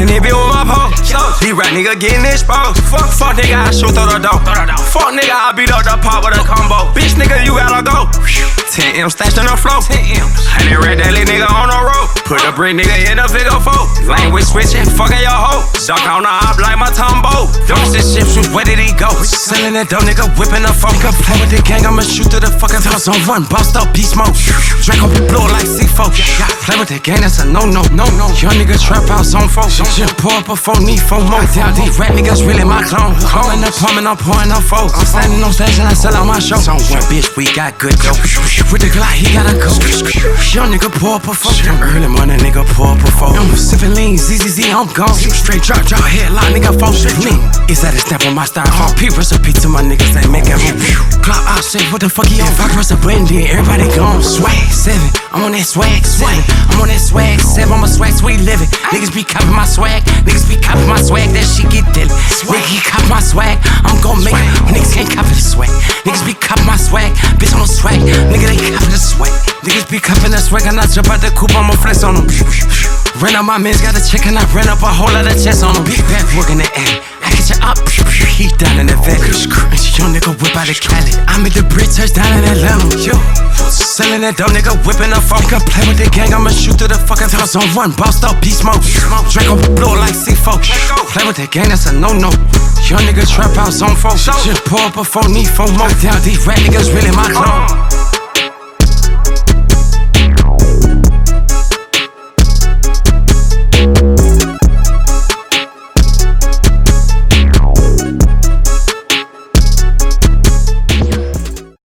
in it, be with my pole. These rap nigga getting exposed. Fuck nigga, I shoot through the door. Fuck nigga, I beat up the pot with a combo. Bitch nigga, you gotta go. 10M stashed on the floor. 10M. 100 red that little nigga on the road. Put a brick nigga in the figure 4. Language switching, fucking your hoe. Duck on the op like my Tombo. Don't sit ships, where did he go? Selling that dope nigga, whipping the phone. Nigga play with the gang, I'ma shoot through the fucking house on one. Bossed up, beast mode. Draco blow like C4. Play with the gang, that's a no-no. Young nigga trap house on 4. Just pour up a phone, need 4 more. Down these rap niggas really my clone. Calling the plumbing, I'm pouring up 4. I'm standing on stage and I sell out my show. On one bitch, we got good dope. With the Glock, he gotta go. Young nigga pour up a 4. Early morning, nigga pour up a 4. I'm sipping lean, ZZZ, I'm gone. Straight drop, headlock, nigga, 4 lean. Is that a step on my style? P recipe to my niggas, they make it move. Glock, I say, what the fuck you on? If I press a button, then everybody gone. Swag 7, I'm on that swag 7. I'm on that swag 7, I'm a swag sweet living. Niggas be copying my swag, niggas be copying my swag, that shit get dead. Nigga, he copy my swag, I'm gon' make it. Niggas can't copy the swag. Niggas be copying my swag, bitch, I'm on swag. Nigga, they copy the swag. Niggas be copying the swag, and I jump out the coupe, I'ma flex on them. Ran up my mans, got a check, and I ran up a whole lot of chest on them. Big bad work in the air, I get you up, he down in the valley. Young nigga whip out of Cali, I made the bridge touchdown in Atlanta. Yo, selling that dope, nigga whipping the phone. Nigga play with the gang, I'ma shoot through the fucking house on one. Bossed up, beast mode. Draco blow like C4. Play with the gang, that's a no-no. Young nigga trap house on 4. Just pour up a 4, need 4 more. Down these rap niggas really my clone.